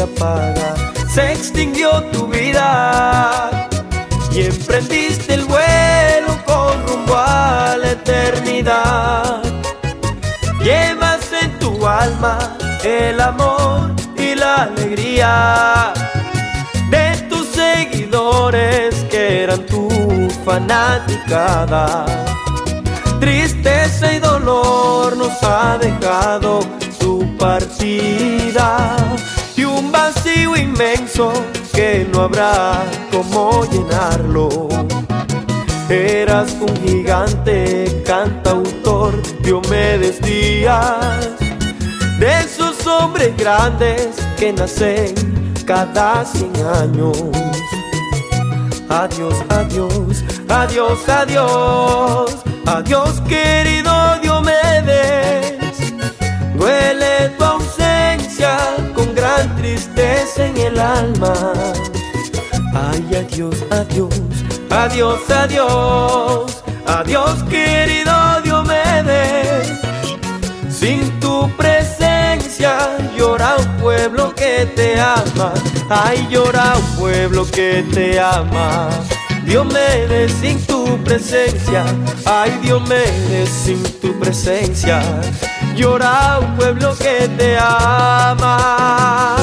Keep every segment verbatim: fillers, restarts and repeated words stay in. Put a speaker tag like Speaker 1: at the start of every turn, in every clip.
Speaker 1: apaga, se extinguió tu vida y emprendiste el vuelo con rumbo a la eternidad. Llevas en tu alma el amor y la alegría de tus seguidores que eran tu fanaticada. Tristeza y dolor nos ha dejado su partida y un vacío inmenso que no habrá cómo llenarlo. Eras un gigante cantautor, Diomedes Díaz, de esos hombres grandes que nacen cada cien años. Adiós, adiós, adiós, adiós, adiós querido Diomedes. Duele tu ausencia con gran tristeza en el alma. Ay, adiós, adiós, adiós, adiós, adiós querido Diomedes. Sin tu presencia llora un pueblo que te ama. Ay, llora un pueblo que te ama. Diomedes, sin tu presencia. Ay, Diomedes, sin tu presencia. Llora un pueblo que te ama.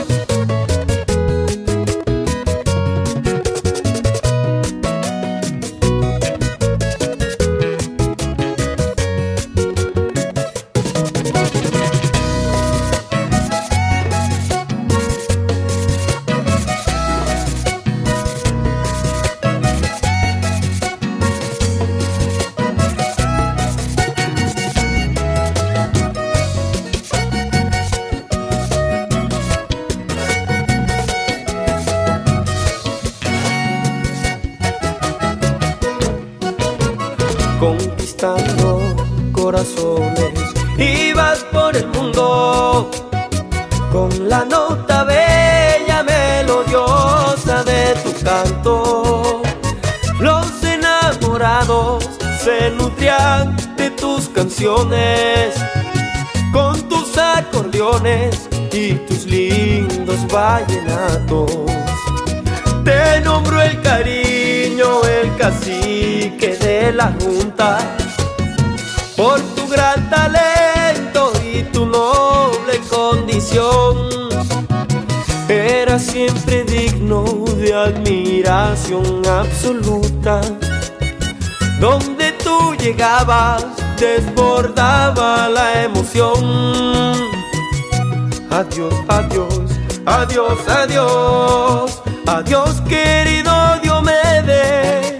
Speaker 1: Conquistando corazones, ibas por el mundo con la nota bella, melodiosa de tu canto. Los enamorados se nutrían de tus canciones, con tus acordeones y tus lindos vallenatos. Te nombró el cariño, el cacique de la junta, por tu gran talento y tu noble condición. Eras siempre digno de admiración absoluta. Donde tú llegabas desbordaba la emoción. Adiós, adiós, adiós, adiós, adiós querido Diomedes.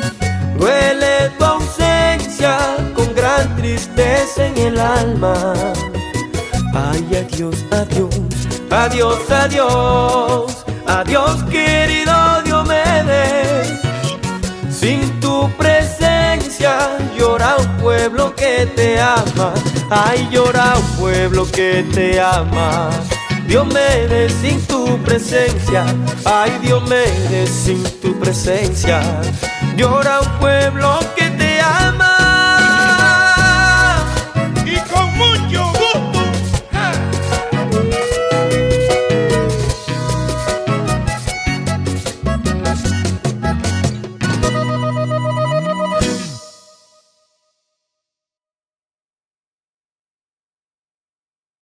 Speaker 1: Duele tu ausencia con gran tristeza en el alma. Ay, adiós, adiós, adiós, adiós, adiós querido Diomedes. Sin tu presencia llora un pueblo que te ama. Ay, llora un pueblo que te ama. Diomedes, sin tu presencia. Ay, Diomedes, sin tu presencia. Llora un pueblo que